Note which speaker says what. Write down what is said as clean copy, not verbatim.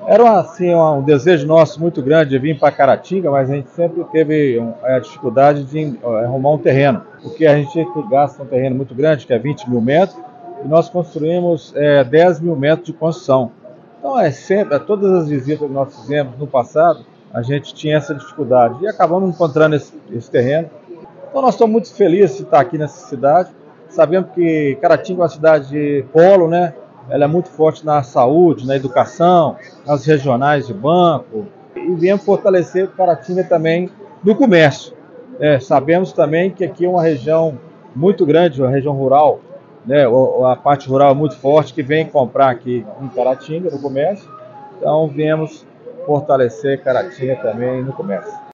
Speaker 1: Era assim, um desejo nosso muito grande de vir para Caratinga, mas a gente sempre teve a dificuldade de arrumar um terreno, porque a gente gasta um terreno muito grande, que é 20 mil metros, e nós construímos 10 mil metros de construção. Então, todas as visitas que nós fizemos no passado, a gente tinha essa dificuldade e acabamos encontrando esse terreno. Então, nós estamos muito felizes de estar aqui nessa cidade. Sabemos que Caratinga é uma cidade de polo, né? Ela é muito forte na saúde, na educação, nas regionais de banco. E viemos fortalecer Caratinga também no comércio. Sabemos também que aqui é uma região muito grande, uma região rural, né? A parte rural é muito forte, que vem comprar aqui em Caratinga, no comércio. Então, viemos fortalecer Caratinga também no comércio.